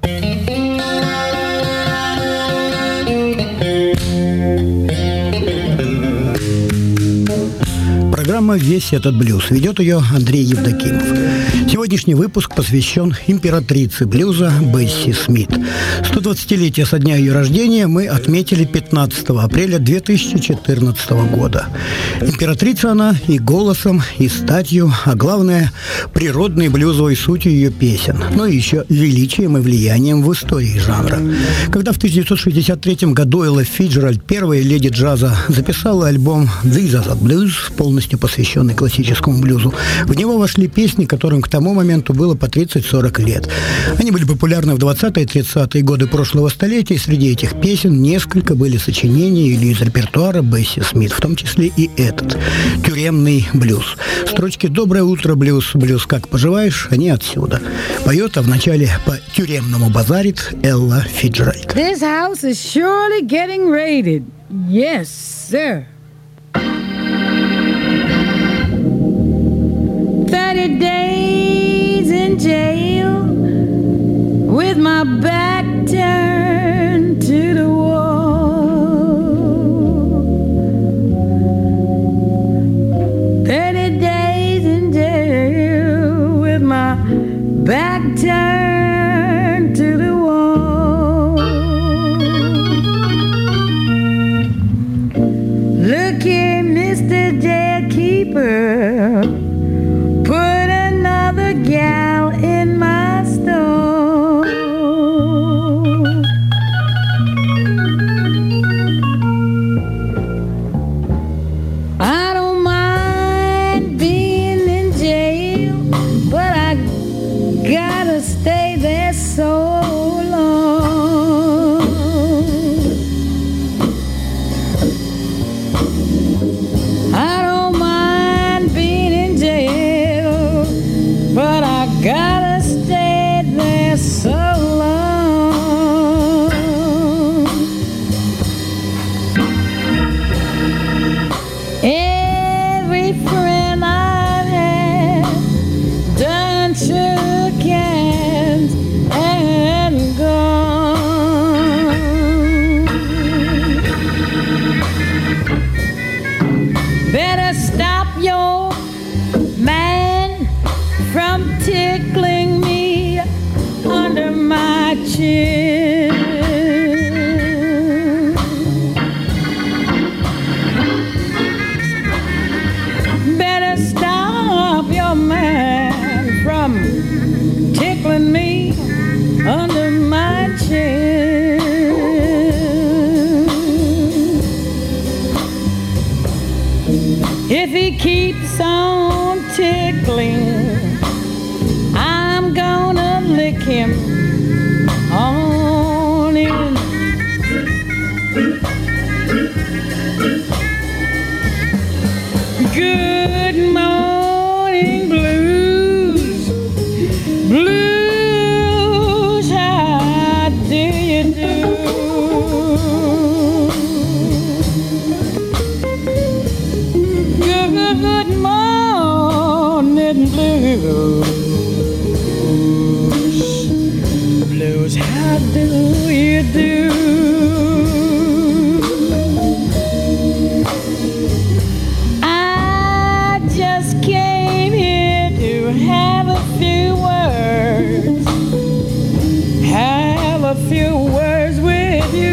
Программа «Весь этот блюз». Ведет ее Андрей Евдокимов. Сегодняшний выпуск посвящен императрице блюза Бесси Смит. 120-летие со дня ее рождения мы отметили 15 апреля 2014 года. Императрица она и голосом, и статью, а главное, природной блюзовой сутью ее песен, но еще величием и влиянием в истории жанра. Когда в 1963 году Элла Фицджеральд, первая леди джаза, записала альбом «This is the Blues», полностью посвященный классическому блюзу, в него вошли песни, которым к тому моменту было по 30-40 лет. Они были популярны в 20-е и 30-е годы прошлого столетия, и среди этих песен несколько были сочинения или из репертуара Бесси Смит, в том числе и этот «Тюремный блюз». Строчки «Доброе утро, блюз», «Блюз, как поживаешь?» они отсюда. Поет, а вначале по-тюремному базарит Элла Фицджеральд. This house is surely getting raided. Yes, sir. 30 days in jail with my back turned to the wall. 30 days in jail with my back turned to the wall. Look here, Mr. Jailkeeper, put another gal in my store. I don't mind being in jail, but I gotta stay there so long. I don't mind being in jail, but I gotta stay there so long. Every friend I've had done shook hands and gone. Better stop your man from tickling me under my chin. Better stop your man from tickling me under my chin. If he keeps on tickling, I'm gonna lick him on in. Good morning, blues, blues, how do you do? Good morning, blues, blues, how do you do? I just came here to have a few words with you.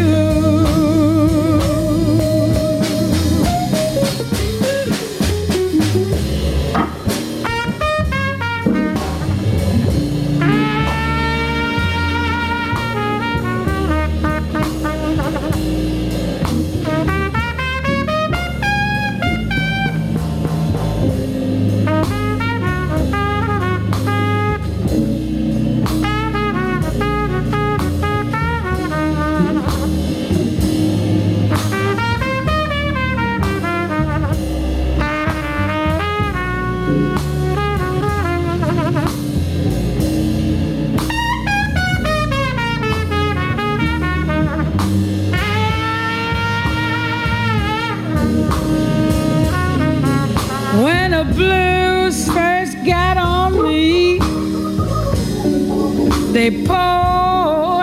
blues first got on me, they poured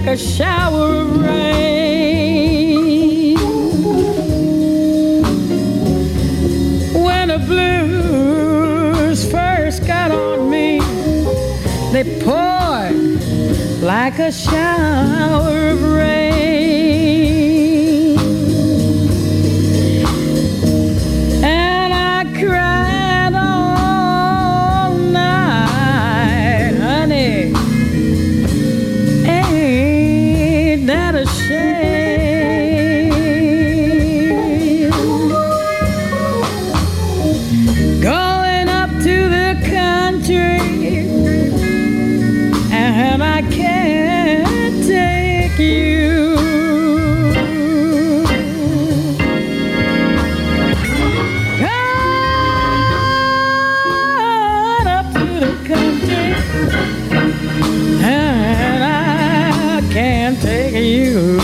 like a shower of rain. When the blues first got on me, they poured like a shower of rain. And I cried all night, honey. Ain't that a shame? Going up to the country, and I can't take you. Going up to the country, and I can't take you.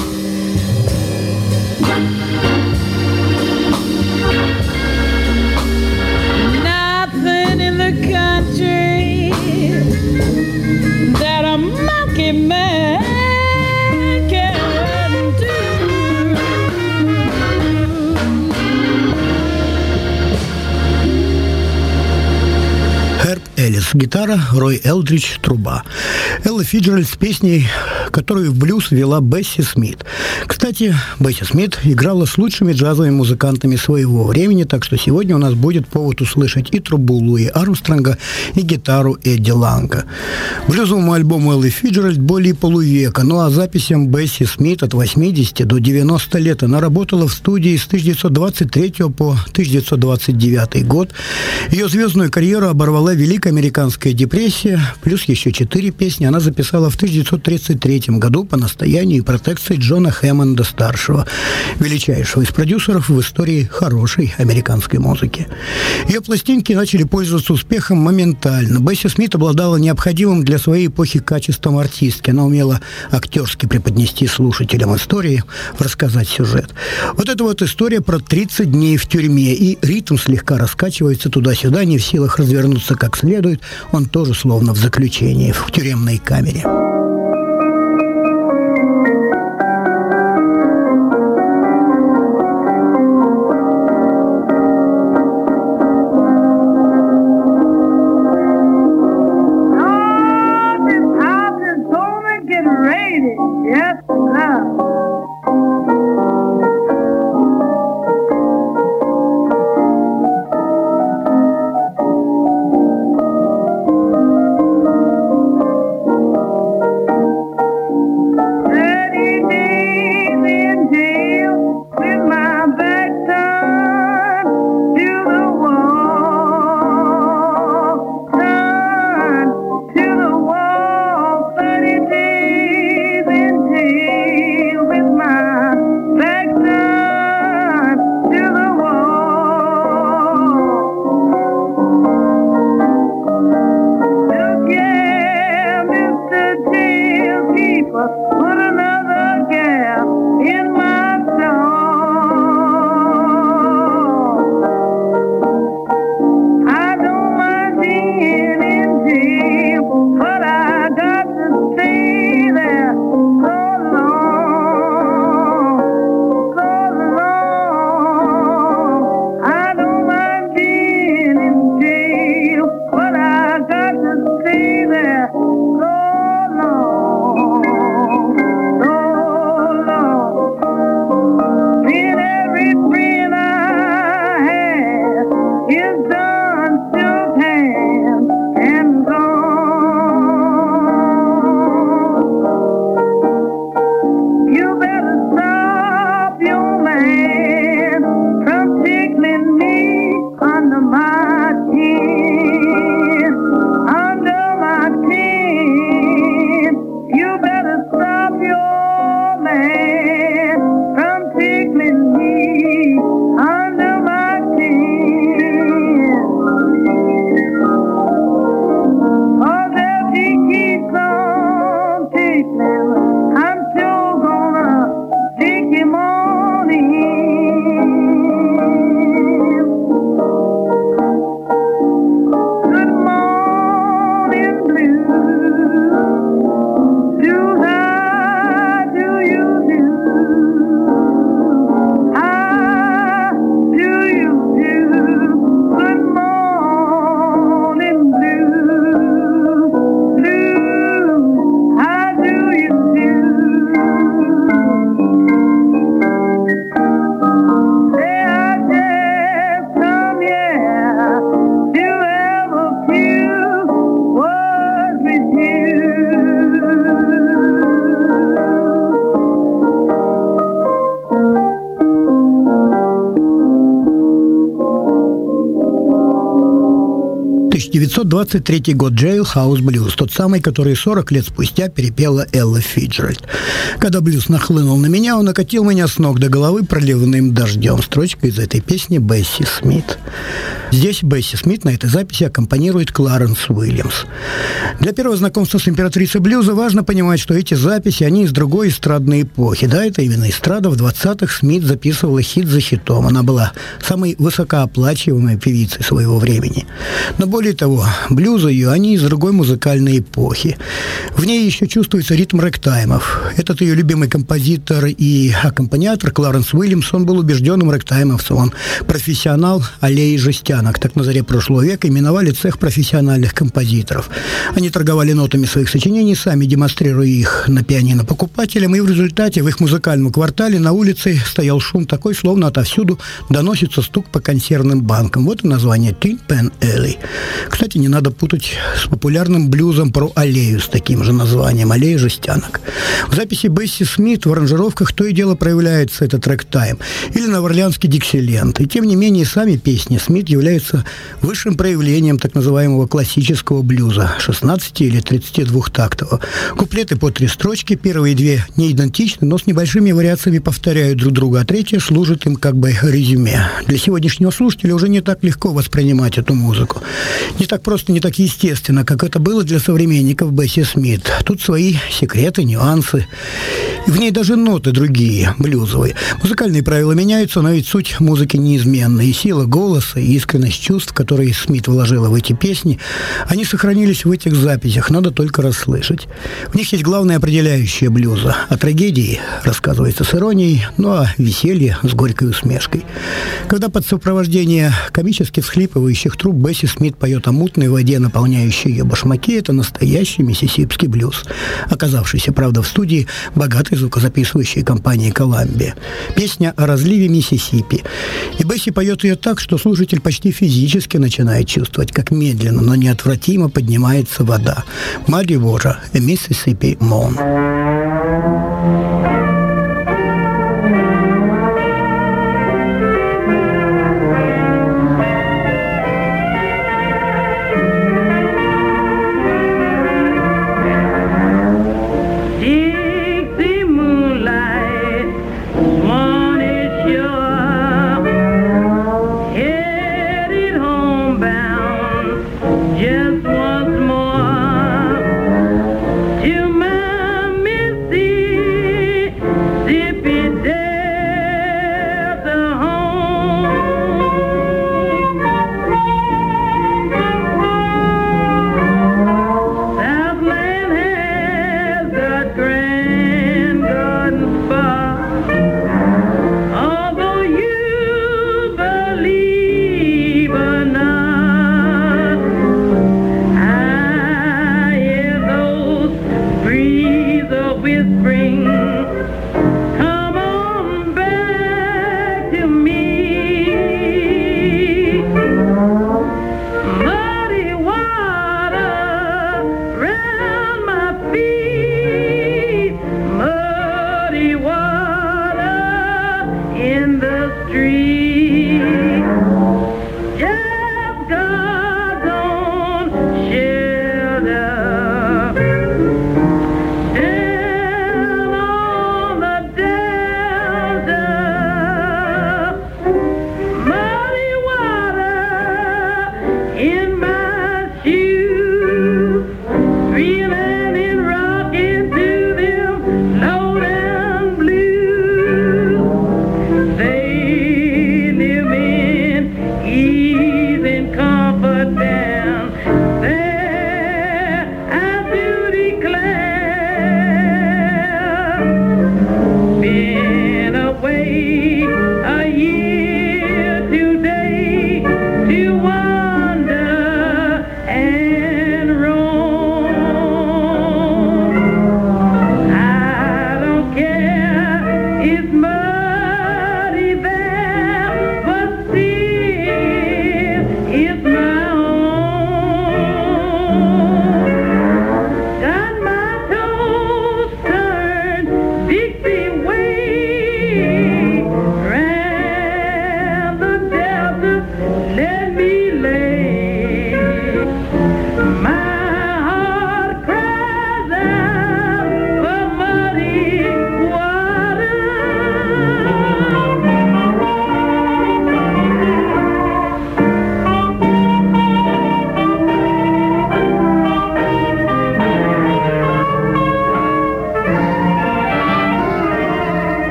Nothing in the country that a monkey man can do. Herb Ellis – гитара, Рой Элдридж – труба. Элла Фиджеральд с песней, которую в блюз вела Бесси Смит. Кстати, Бесси Смит играла с лучшими джазовыми музыкантами своего времени, так что сегодня у нас будет повод услышать и трубу Луи Армстронга, и гитару Эдди Ланга. Блюзовому альбому Эллы Фиджеральд более полувека, ну а записям Бесси Смит от 80 до 90 лет она работала в студии с 1923 по 1929 год. Ее звездную карьеру оборвала Великая Американская депрессия, плюс еще 4 песни она записала в 1933 году по настоянию и протекции Джона Хэммонда-старшего, величайшего из продюсеров в истории хорошей американской музыки. Ее пластинки начали пользоваться успехом моментально. Бесси Смит обладала необходимым для своей эпохи качеством артистки. Она умела актерски преподнести слушателям истории, рассказать сюжет. Вот эта вот история про 30 дней в тюрьме, и ритм слегка раскачивается туда-сюда, не в силах развернуться как следует. Он тоже словно в заключении, в тюремной камере. 1923 год, Jailhouse Blues, тот самый, который 40 лет спустя перепела Элла Фицджеральд. Когда блюз нахлынул на меня, он окатил меня с ног до головы проливным дождем. Строчка из этой песни Бесси Смит. Здесь Бесси Смит на этой записи аккомпанирует Кларенс Уильямс. Для первого знакомства с императрицей блюза важно понимать, что эти записи, они из другой эстрадной эпохи. Да, это именно эстрада. В 20-х Смит записывала хит за хитом. Она была самой высокооплачиваемой певицей своего времени. Но более того, блюзы ее, они из другой музыкальной эпохи. В ней еще чувствуется ритм рэктаймов. Этот ее любимый композитор и аккомпаниатор Кларенс Уильямс, он был убежденным рэктаймовцем. Он профессионал аллеи жестянок. Так на заре прошлого века именовали цех профессиональных композиторов. Они торговали нотами своих сочинений, сами демонстрируя их на пианино покупателям, и в результате в их музыкальном квартале на улице стоял шум такой, словно отовсюду доносится стук по консервным банкам. Вот и название Tin Pan Alley. Кстати, не надо путать с популярным блюзом про аллею с таким же названием «Аллея жестянок». В записи Бесси Смит в аранжировках то и дело проявляется этот рэктайм или новоорлеанский диксиленд. И тем не менее сами песни Смит являются высшим проявлением так называемого классического блюза 16 или 32-тактового. Куплеты по 3 строчки, первые 2 не идентичны, но с небольшими вариациями повторяют друг друга, а третья служит им как бы резюме. Для сегодняшнего слушателя уже не так легко воспринимать эту музыку. Не так просто, не так естественно, как это было для современников Бесси Смит. Тут свои секреты, нюансы. В ней даже ноты другие, блюзовые. Музыкальные правила меняются, но ведь суть музыки неизменна. И сила голоса, и искренность чувств, которые Смит вложила в эти песни, они сохранились в этих записях, надо только расслышать. В них есть главное определяющее блюза. О трагедии рассказывается с иронией, ну а веселье с горькой усмешкой. Когда под сопровождение комически всхлипывающих труб Бесси Смит поет о мутной воде, наполняющей ее башмаки, это настоящий миссисипский блюз, оказавшийся, правда, в студии богатой звукозаписывающей компании «Коламбия». Песня о разливе Миссисипи. И Бесси поет ее так, что слушатель почти физически начинает чувствовать, как медленно, но неотвратимо поднимается вода. Muddy Water, a Mississippi Moan.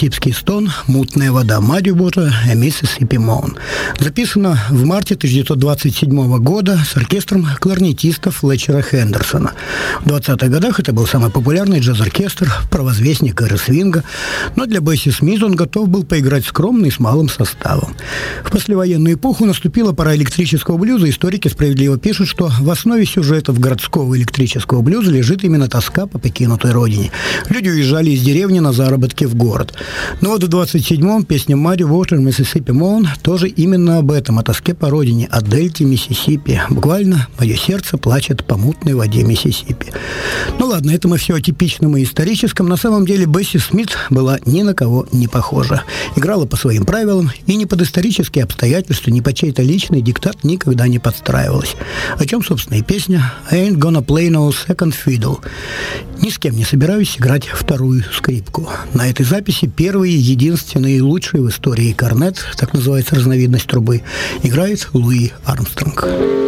миссисипский стон, мутная вода, Muddy Water, a Mississippi Moan. Записано в марте 1927 года с оркестром кларнетиста Флетчера Хендерсона. В 20-х годах это был самый популярный джаз-оркестр, провозвестник эры свинга, но для Бесси Смит он готов был поиграть скромно и с малым составом. В послевоенную эпоху наступила пора электрического блюза. Историки справедливо пишут, что в основе сюжетов городского электрического блюза лежит именно тоска по покинутой родине. Люди уезжали из деревни на заработки в город. Но вот в 27-м песня Muddy Water, Mississippi Moan тоже именно об этом, о тоске по родине, о дельте Миссисипи. Буквально «Мое сердце плачет по мутной воде Миссисипи». Ну ладно, это мы все о типичном и историческом. На самом деле Бесси Смит была ни на кого не похожа. Играла по своим правилам и ни под исторические обстоятельства, ни под чей-то личный диктат никогда не подстраивалась. О чем, собственно, и песня «I ain't gonna play no second fiddle». Ни с кем не собираюсь играть вторую скрипку. На этой записи первый, единственный и лучший в истории корнет, так называется разновидность трубы, играет Луи Армстронг.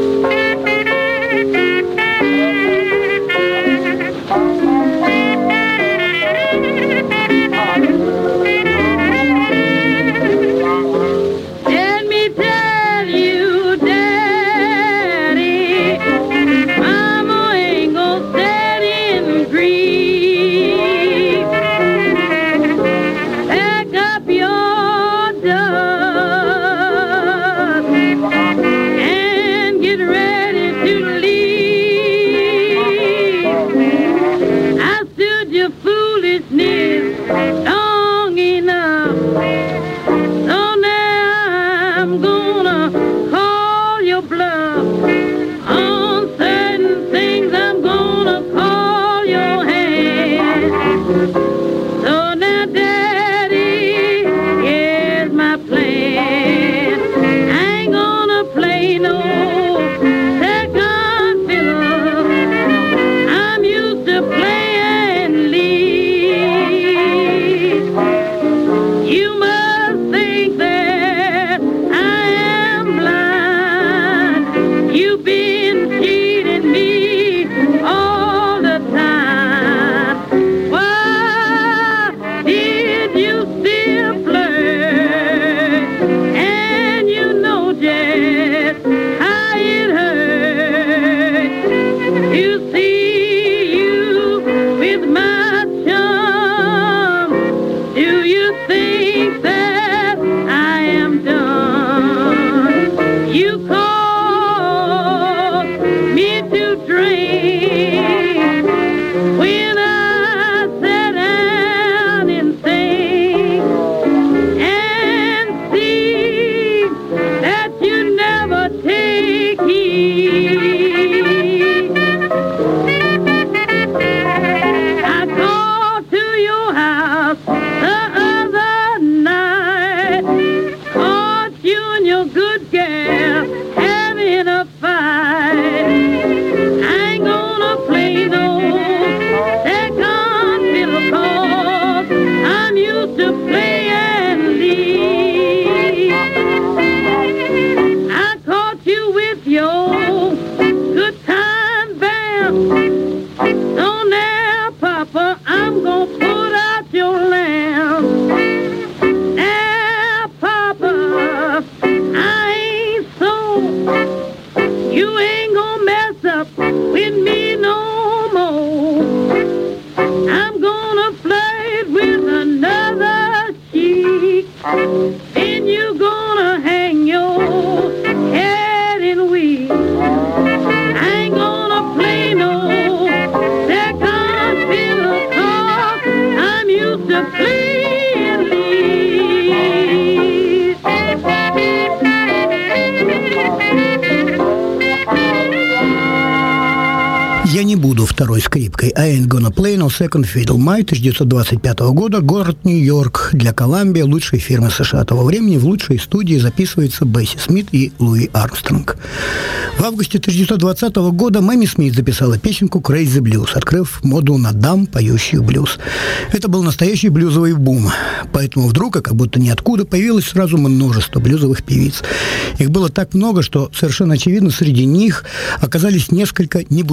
«Я не буду второй скрипкой». «I ain't gonna play no second fiddle». Май 1925 года. Город Нью-Йорк. Для Columbia, лучшей фирмы США того времени, в лучшей студии записывается Бесси Смит и Луи Армстронг. В августе 1920 года Мэмми Смит записала песенку «Crazy Blues», открыв моду на дам, поющих блюз. Это был настоящий блюзовый бум. Поэтому вдруг, как будто ниоткуда, появилось сразу множество блюзовых певиц. Их было так много, что совершенно очевидно, среди них оказались несколько, не будучи родственниками,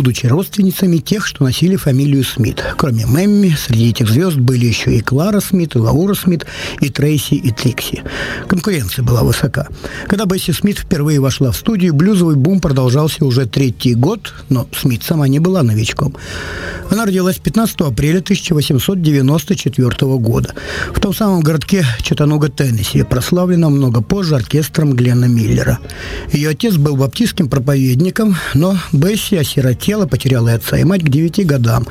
родственницами тех, что носили фамилию Смит. Кроме Мэмми, среди этих звезд были еще и Клара Смит, и Лаура Смит, и Трейси, и Трикси. Конкуренция была высока. Когда Бесси Смит впервые вошла в студию, блюзовый бум продолжался уже третий год, но Смит сама не была новичком. Она родилась 15 апреля 1894 года в том самом городке Чаттануга, Теннесси, прославленном много позже оркестром Гленна Миллера. Ее отец был баптистским проповедником, но Бесси осиротела, потеряла и отца, и мать к 9 годам.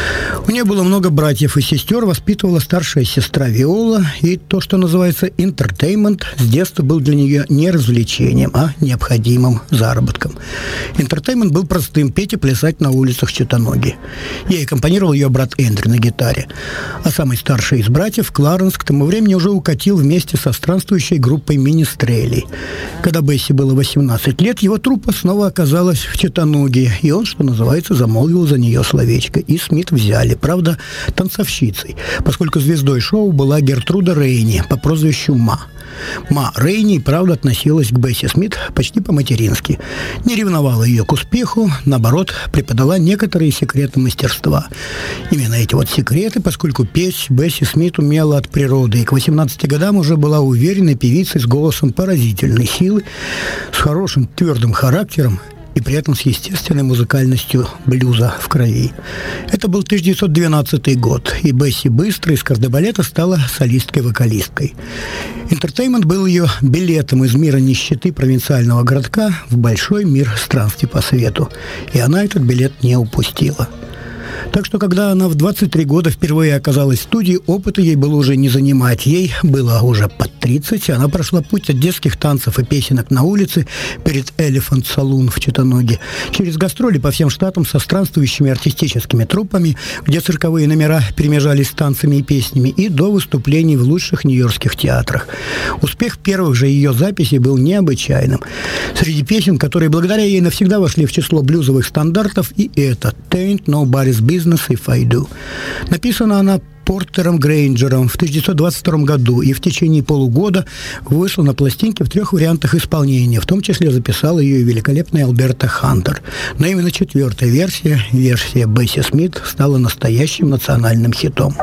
У нее было много братьев и сестер, воспитывала старшая сестра Виола, и то, что называется «интертеймент», с детства был для нее не развлечением, а необходимым заработком. Интертеймент был простым – петь и плясать на улицах Чаттануги. Ей аккомпанировал ее брат Эндрю на гитаре. А самый старший из братьев, Кларенс, к тому времени уже укатил вместе со странствующей группой Министрелей. Когда Бесси было 18 лет, его труппа снова оказалась в Чаттануге, и он, что называется, замолвил за нее словечко. И Смит взяли, правда, танцовщицей, поскольку звездой шоу была Гертруда Рейни по прозвищу Ма. Ма Рейни, правда, относилась к Бесси Смит почти по-матерински. Не ревновала ее к успеху, наоборот, преподала некоторые секреты мастерства. Именно эти вот секреты, поскольку петь Бесси Смит умела от природы, и к 18 годам уже была уверенной певицей с голосом поразительной силы, с хорошим твердым характером, и при этом с естественной музыкальностью блюза в крови. Это был 1912 год, и Бесси быстро из кардебалета стала солисткой-вокалисткой. Интертеймент был ее билетом из мира нищеты провинциального городка в большой мир странствий по свету, и она этот билет не упустила. Так что, когда она в 23 года впервые оказалась в студии, опыта ей было уже не занимать. Ей было уже под 30, и она прошла путь от детских танцев и песенок на улице перед Elephant Saloon в Чаттануге, через гастроли по всем штатам со странствующими артистическими труппами, где цирковые номера перемежались с танцами и песнями, и до выступлений в лучших нью-йоркских театрах. Успех первых же ее записей был необычайным. Среди песен, которые благодаря ей навсегда вошли в число блюзовых стандартов, и это «Tain't Nobody's Business If I Do». Написана она Портером Грейнджером в 1922 году и в течение полугода вышла на пластинке в 3 вариантах исполнения, в том числе записала ее и великолепная Альберта Хантер. Но именно 4-я версия Бесси Смит, стала настоящим национальным хитом.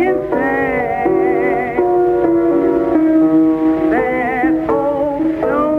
So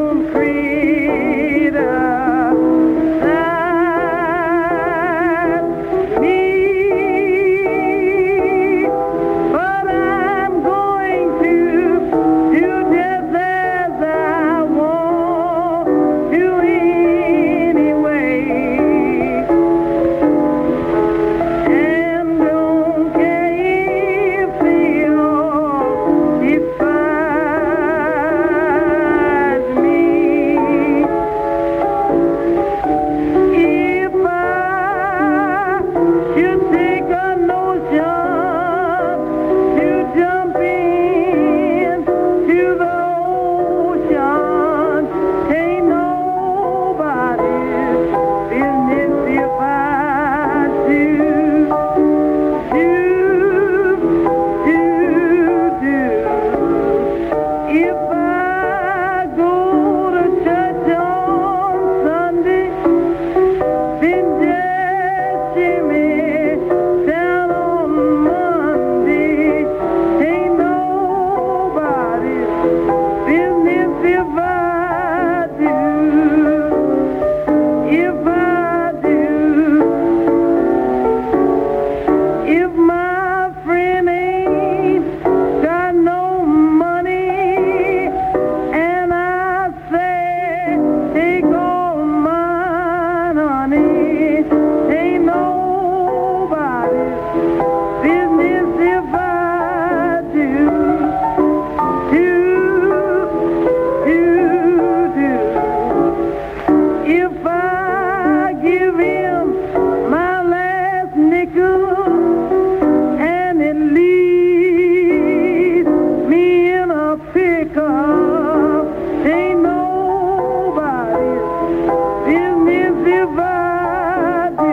pick up. Ain't nobody's business if I do.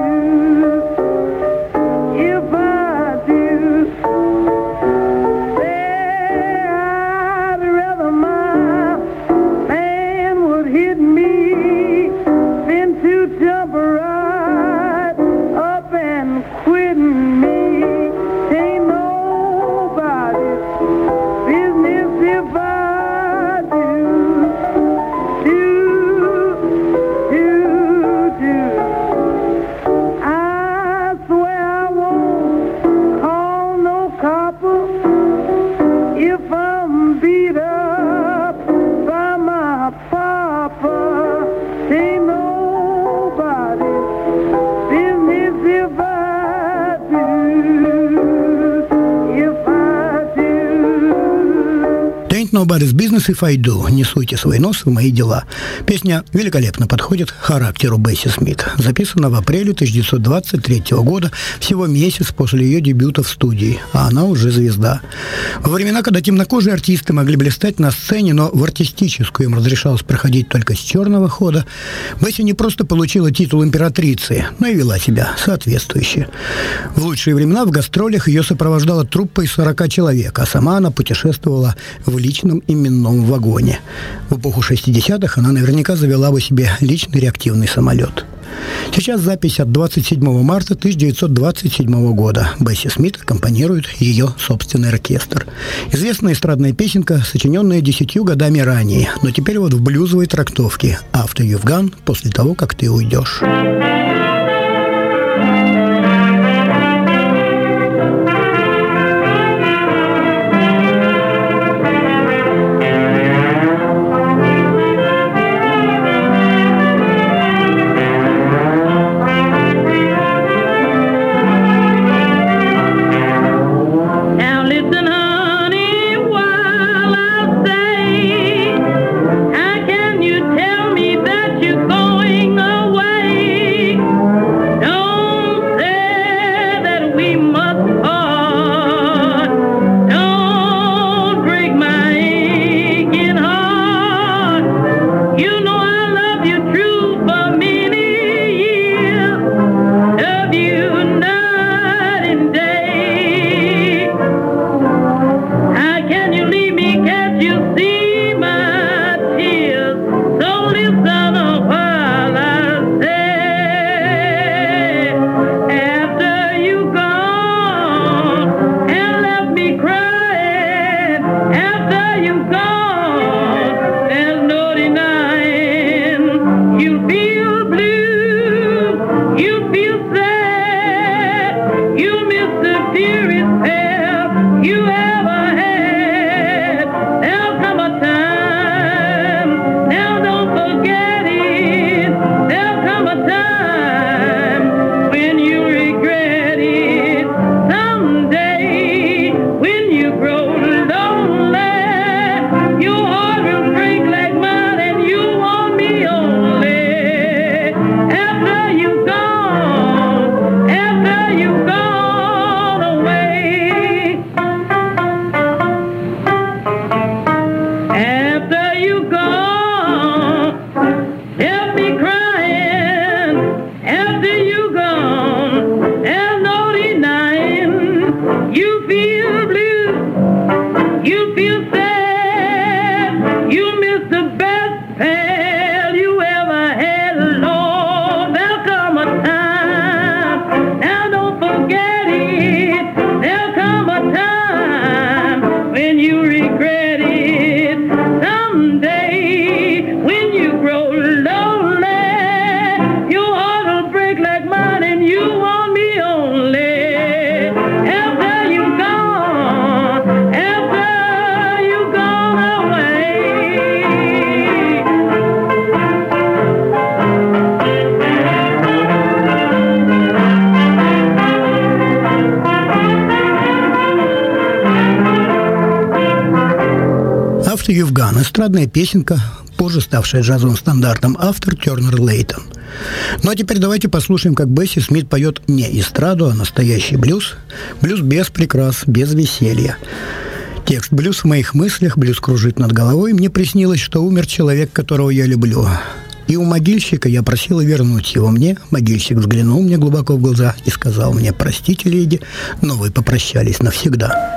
If I do, say I'd rather my man would hit me than to jump right up and quit me. Ain't nobody's business if I do. I swear I won't call no copper if I'm beat up by my papa. Ain't nobody's business if I do. If I do. Ain't nobody's business if I do. Не суйте свой нос в мои дела. Песня великолепно подходит к характеру Бесси Смит. Записана в апреле 1923 года, всего месяц после ее дебюта в студии, а она уже звезда. Во времена, когда темнокожие артисты могли блистать на сцене, но в артистическую им разрешалось проходить только с черного хода, Бесси не просто получила титул императрицы, но и вела себя соответствующе. В лучшие времена в гастролях ее сопровождала труппа из 40 человек, а сама она путешествовала в личном именном вагоне. В эпоху 60-х она наверняка завела бы себе личный реактивный самолет. Сейчас запись от 27 марта 1927 года. Бесси Смит аккомпанирует ее собственный оркестр. Известная эстрадная песенка, сочиненная 10 годами ранее, но теперь вот в блюзовой трактовке «After you've gone», после того, как ты уйдешь. Now listen, honey, while I say, how can you tell me that you're going away? Don't say that we must part. Don't break my aching heart. You know I love you true for many years. Love you night and day. How can you leave me? Can't you see my tears? So listen while I say, after you gone and left me crying, after you gone, there's no denying. You feel blue, you feel sad, you miss the dearest pair you ever had. There'll come a time, now don't forget it. There'll come a time when you regret it. Someday, when you grow lonely, your heart will break like mine and you want me only. After you've gone away. After you've gone, left me crying. After you've gone, there's no denying. You feel blue, you feel sad, you miss the best pal you ever had. Lord, there'll come a time, now don't forget it. There'll come a time when you regret it. Someday, when you grow lonely, your heart will break like mine and you want me only. After you've gone away. «After You've Gone» – эстрадная песенка, позже ставшая джазовым стандартом, автор Тернер Лейтон. Ну а теперь давайте послушаем, как Бесси Смит поет не эстраду, а настоящий блюз. Блюз без прикрас, без веселья. Текст: блюз в моих мыслях, блюз кружит над головой. Мне приснилось, что умер человек, которого я люблю. И у могильщика я просила вернуть его мне. Могильщик взглянул мне глубоко в глаза и сказал мне: простите, леди, но вы попрощались навсегда.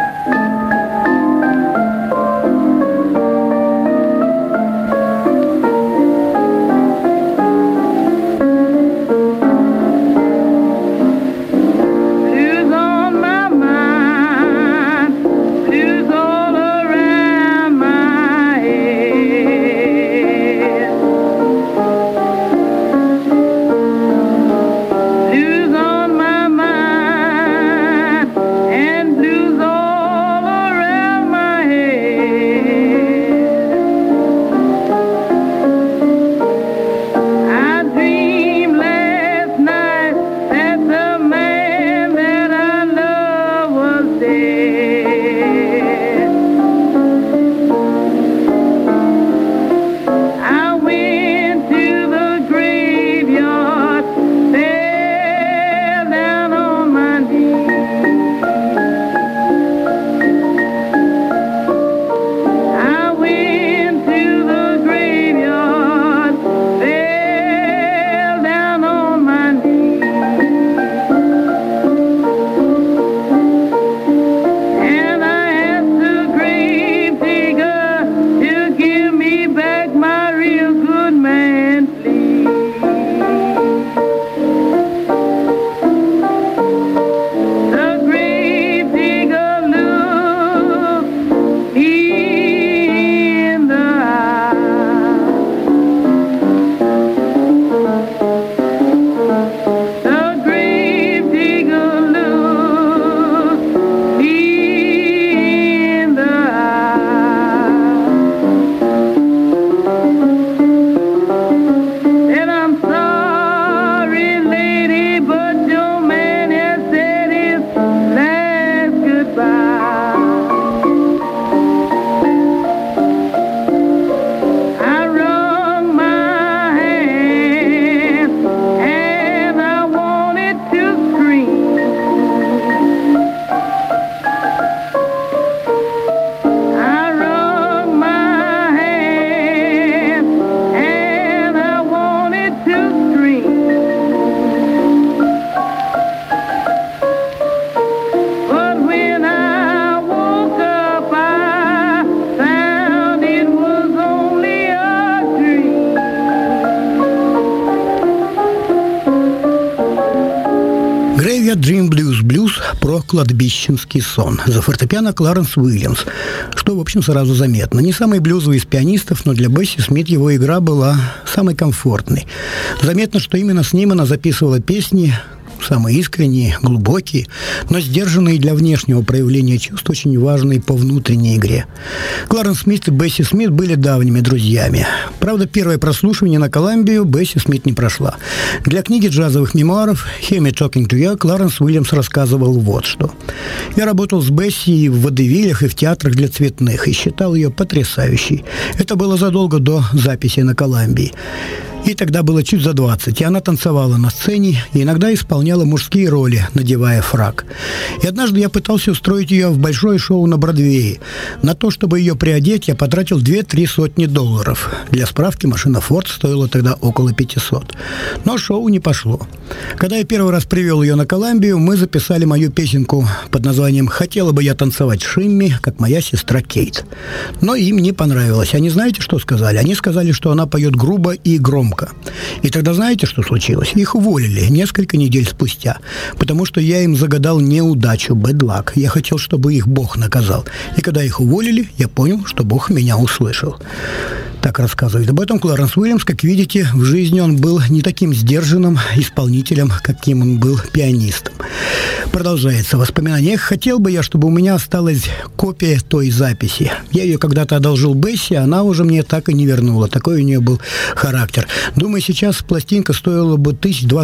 Dream Blues, блюз про кладбищенский сон. За фортепиано Кларенс Уильямс, что, в общем, сразу заметно. Не самый блюзовый из пианистов, но для Бесси Смит его игра была самой комфортной. Заметно, что именно с ним она записывала песни, самые искренние, глубокие, но сдержанные для внешнего проявления чувств, очень важные по внутренней игре. Кларенс Смит и Бесси Смит были давними друзьями. Правда, первое прослушивание на Колумбию Бесси Смит не прошла. Для книги джазовых мемуаров «Hear Me Talking to You» Кларенс Уильямс рассказывал вот что. «Я работал с Бесси и в водевилях, и в театрах для цветных, и считал ее потрясающей. Это было задолго до записи на Колумбии. Ей тогда было чуть за 20, и она танцевала на сцене и иногда исполняла мужские роли, надевая фрак. И однажды я пытался устроить ее в большое шоу на Бродвее. На то, чтобы ее приодеть, я потратил $200-300. Для справки, машина Ford стоила тогда около 500. Но шоу не пошло. Когда я первый раз привел ее на Колумбию, мы записали мою песенку под названием «Хотела бы я танцевать Шимми, как моя сестра Кейт». Но им не понравилось. Они знаете, что сказали? Они сказали, что она поет грубо и громко. И тогда знаете, что случилось? Их уволили несколько недель спустя, потому что я им загадал неудачу, bad luck. Я хотел, чтобы их Бог наказал. И когда их уволили, я понял, что Бог меня услышал. Так рассказывает об этом Кларенс Уильямс. Как видите, в жизни он был не таким сдержанным исполнителем, каким он был пианистом. Продолжается воспоминание. Хотел бы я, чтобы у меня осталась копия той записи. Я ее когда-то одолжил Бесси, а она уже мне так и не вернула. Такой у нее был характер. Думаю, сейчас пластинка стоила бы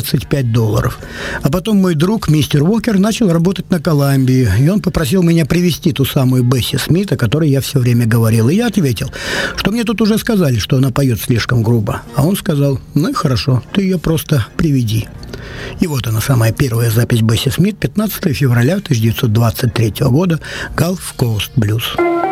$1025. А потом мой друг, мистер Уокер, начал работать на Колумбии, и он попросил меня привезти ту самую Бесси Смит, о которой я все время говорил. И я ответил, что мне тут уже сказали, что она поет слишком грубо. А он сказал: ну и хорошо, ты ее просто приведи. И вот она, самая первая запись Бесси Смит, 15 февраля 1923 года, Gulf Coast Blues.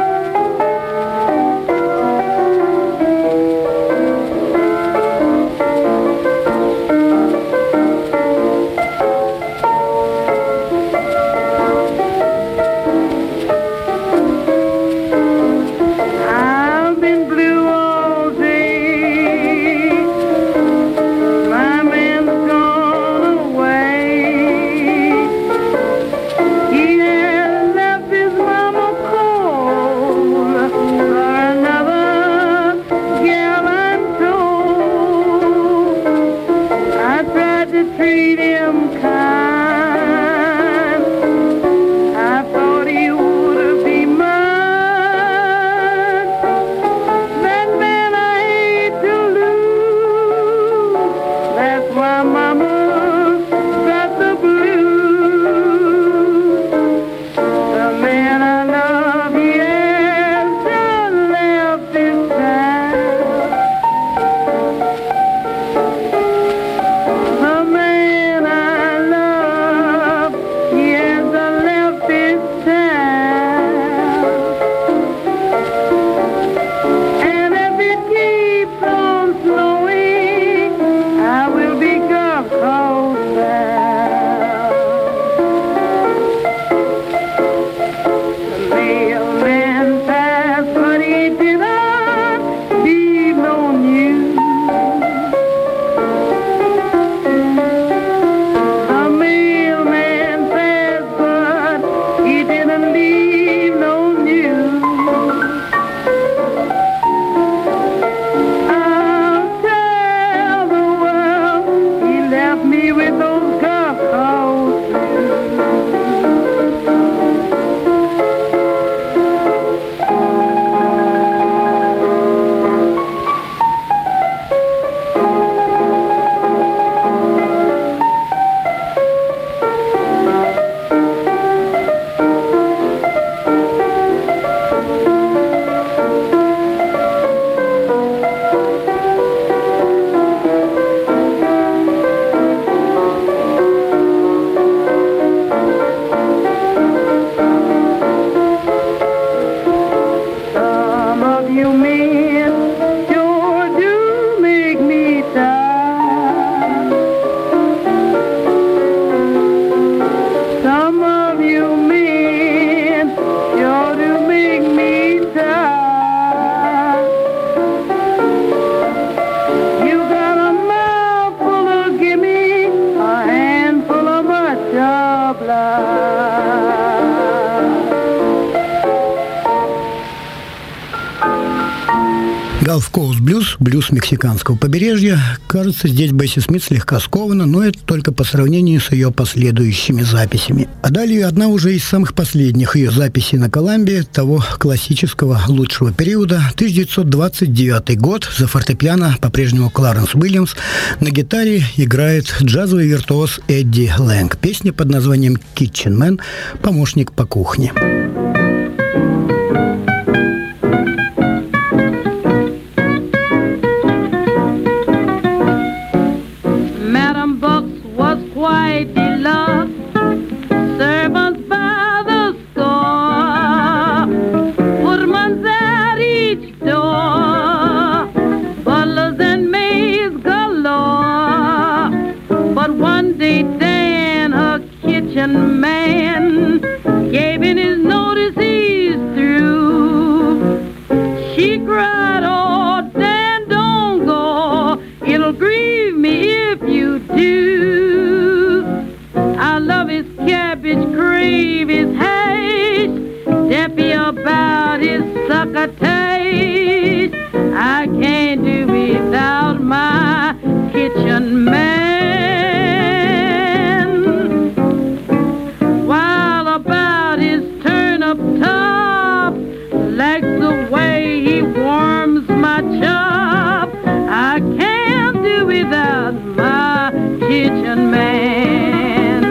Gulf Coast Blues, блюз мексиканского побережья. Кажется, здесь Бесси Смит слегка скована, но это только по сравнению с ее последующими записями. А далее одна уже из самых последних ее записей на Колумбии, того классического лучшего периода, 1929 год. За фортепиано по-прежнему Кларенс Уильямс. На гитаре играет джазовый виртуоз Эдди Лэнг. Песня под названием «Kitchen Man», помощник по кухне. Man gave in his notice he's through. She cried, oh, Dan, don't go. It'll grieve me if you do. I love his cabbage, crave his hash, deppy about his sucker taste. I can't do without my kitchen man. Kitchen man.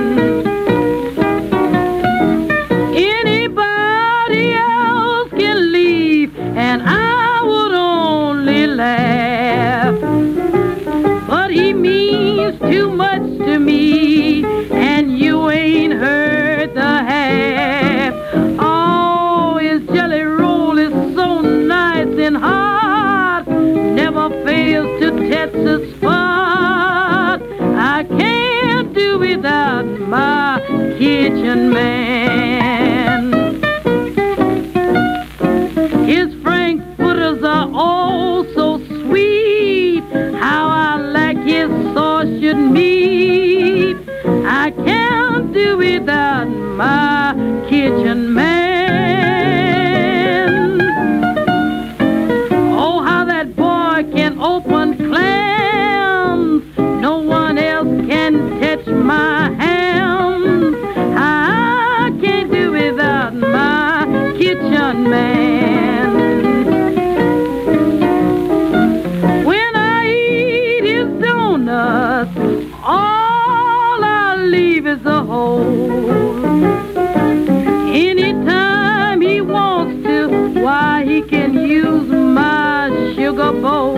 Anybody else can leave, and I would only laugh. But he means too much to me, and you ain't heard the half. Oh, his jelly roll is so nice and hot, never fails to touch the spot. I can't do without my kitchen man. His frankfurters are all so sweet, how I like his sausage meat. I can't do without my kitchen man. Oh, how that boy can open clams, no one else can touch my hams. I can't do without my kitchen man. When I eat his donuts, all I leave is a hole. Anytime he wants to, why, he can use my sugar bowl.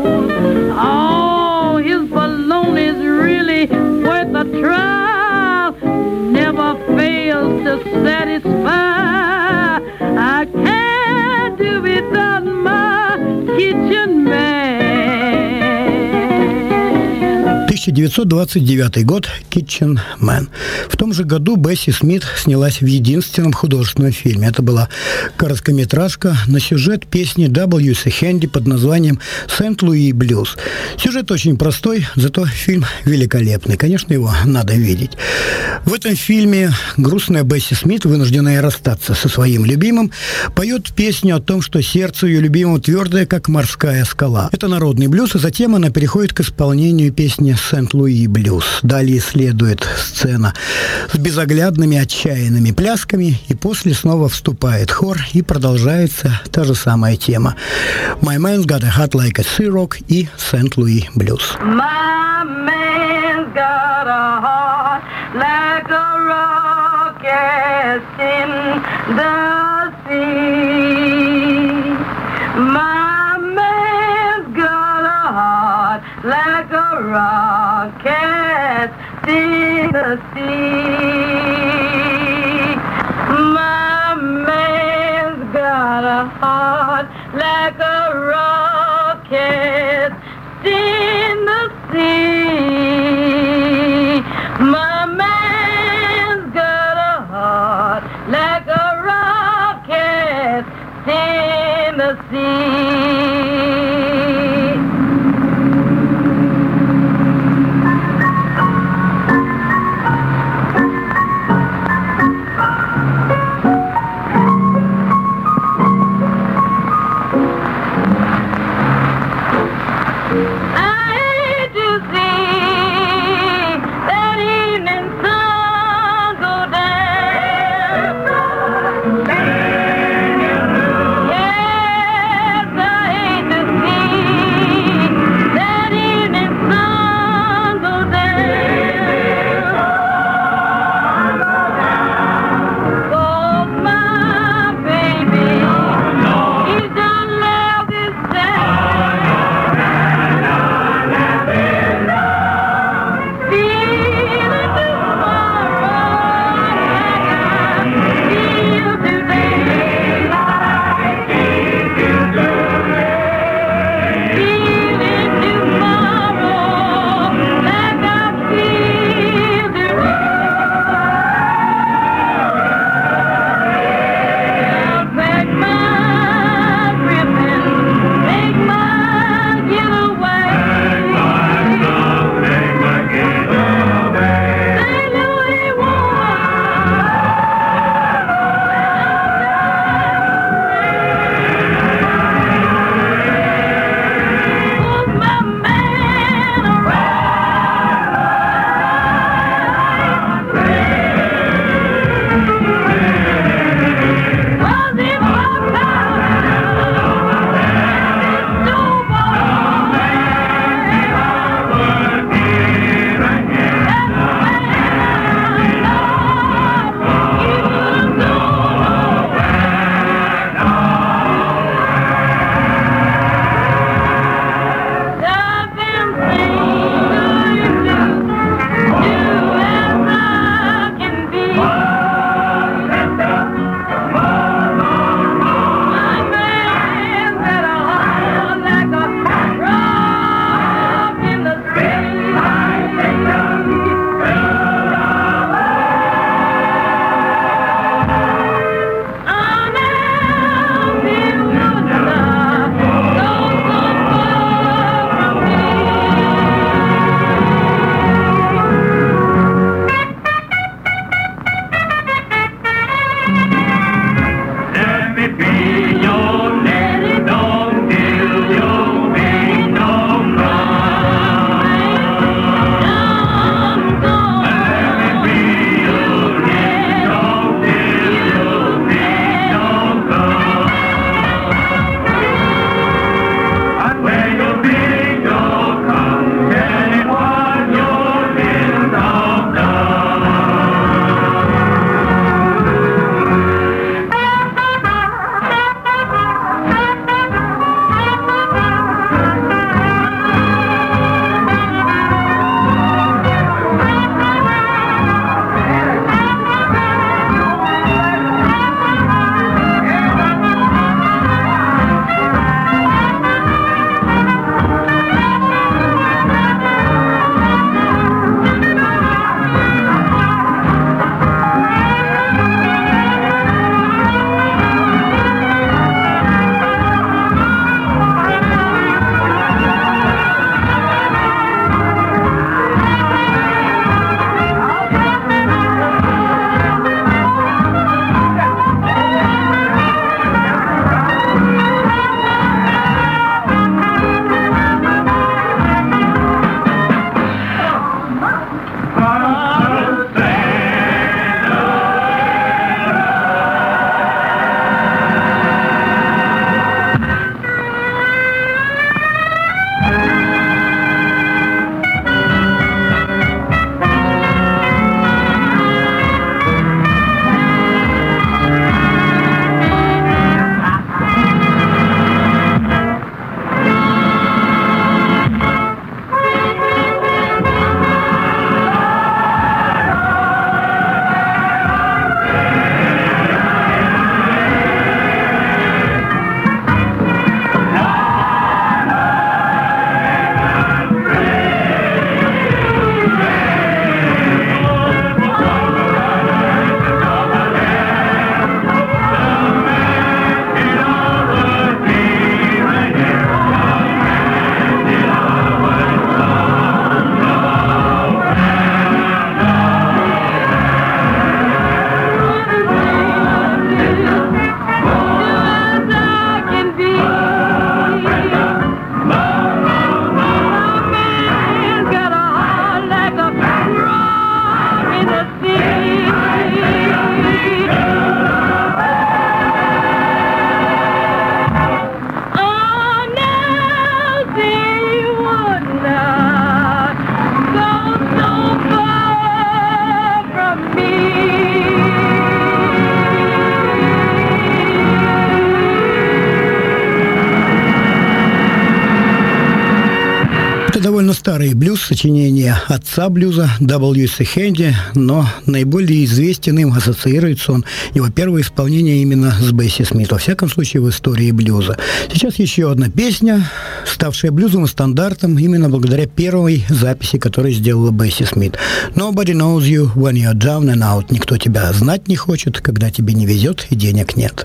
Oh, his bologna's really worth a try, never fails to satisfy. I can't do without my kitchen man. 1929 год, «Kitchen Man». В том же году Бесси Смит снялась в единственном художественном фильме. Это была короткометражка на сюжет песни W.C. Handy под названием «Сент-Луи Блюз». Сюжет очень простой, зато фильм великолепный. Конечно, его надо видеть. В этом фильме грустная Бесси Смит, вынужденная расстаться со своим любимым, поет песню о том, что сердце ее любимого твердое, как морская скала. Это народный блюз, и затем она переходит к исполнению песни «Сент-Луи Блюз». Далее следует сцена с безоглядными отчаянными плясками, и после снова вступает хор, и продолжается та же самая тема. «My man's got a heart like a sea rock» и «Сент-Луи Блюз». My man's got a heart like a rock cast in the sea. My man's got a heart like a rock cast in the sea. My man's got a heart like a rock cast in the sea. My man's got a heart like a rocket in the sea. Yes, I hate to see Это довольно старый блюз, сочинение отца блюза W.C. Handy, но наиболее известен им, ассоциируется он, его первое исполнение именно с Бесси Смит, во всяком случае в истории блюза. Сейчас еще одна песня, ставшая блюзом и стандартом именно благодаря первой записи, которую сделала Бесси Смит. Nobody knows you when you're down and out. Никто тебя знать не хочет, когда тебе не везет и денег нет.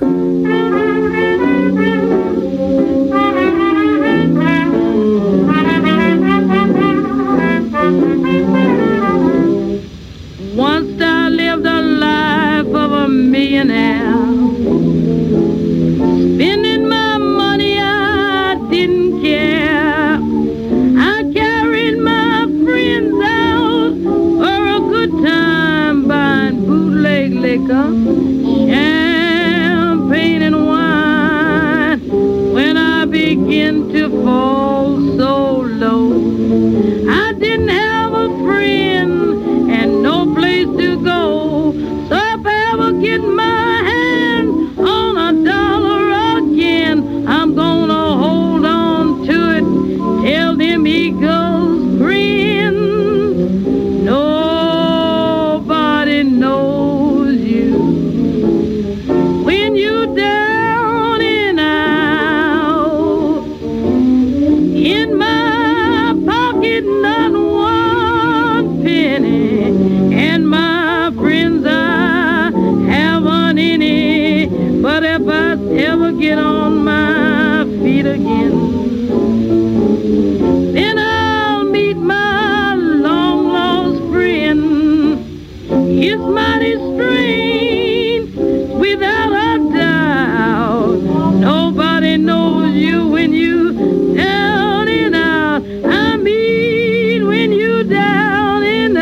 Once I lived a life of a millionaire, spending my money I didn't care. I carried my friends out for a good time, buying bootleg liquor, champagne and wine. When I began to fall so low, I didn't have a friend and no place to go. So if I ever get my hand on a dollar again, I'm gonna hold on to it till them eagles grin. Nobody knows you when you're down and out. In my pocket, not one penny, and my friends I haven't any. But if I ever get on my feet again, then I'll meet my long lost friend. It's mighty strange, without a doubt. Nobody knows you when you down and out. I mean when you down and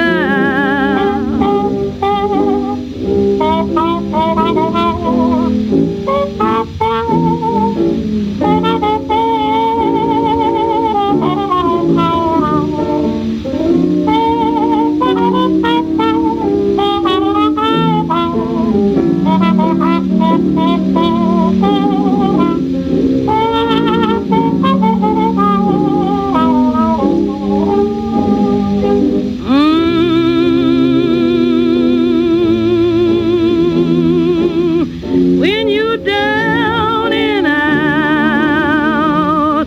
when you down and out.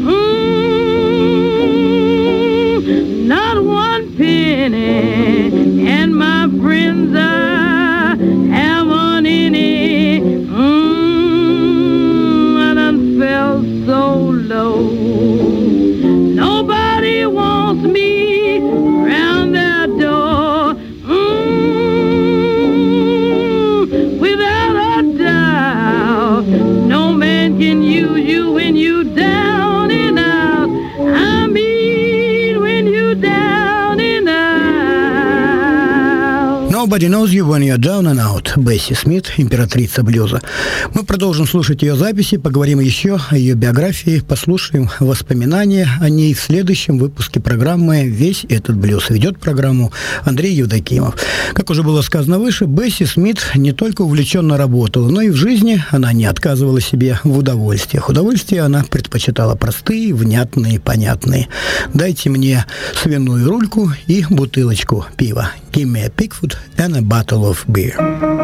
Not one penny, and my friends I haven't any. I done felt so low. Nobody wants me round their door. Without a doubt, no man can use you when you down and out. I mean when you down and out. Nobody knows you when you're down and out. Бесси Смит, императрица блюза. Мы продолжим слушать ее записи, поговорим еще о ее биографии, послушаем воспоминания о ней в следующем выпуске программы «Весь этот блюз». Ведет программу Андрей Евдокимов. Как уже было сказано выше, Бесси Смит не только увлеченно работала, но и в жизни она не отказывала себе в удовольствиях. Удовольствия она предпочитала простые, внятные, понятные. Дайте мне свиную рульку и бутылочку пива. Give me a pigfoot and a bottle of beer.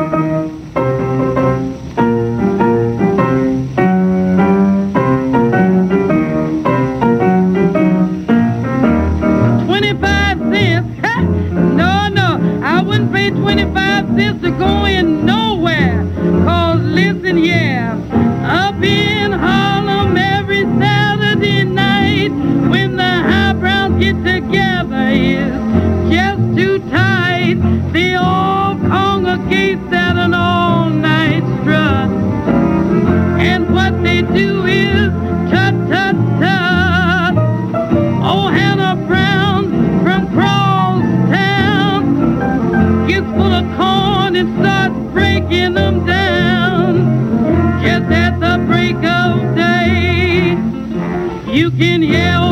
25 cents to go in nowhere. 'Cause listen, yeah, up in Harlem every Saturday night when the highbrows get together is just too tight. They all congregate at an all-night strut, and what they do is tut tut tut. Oh, Hannah Brown from Crosstown gets full of corn and starts breaking them down. Just at the break of day, you can hear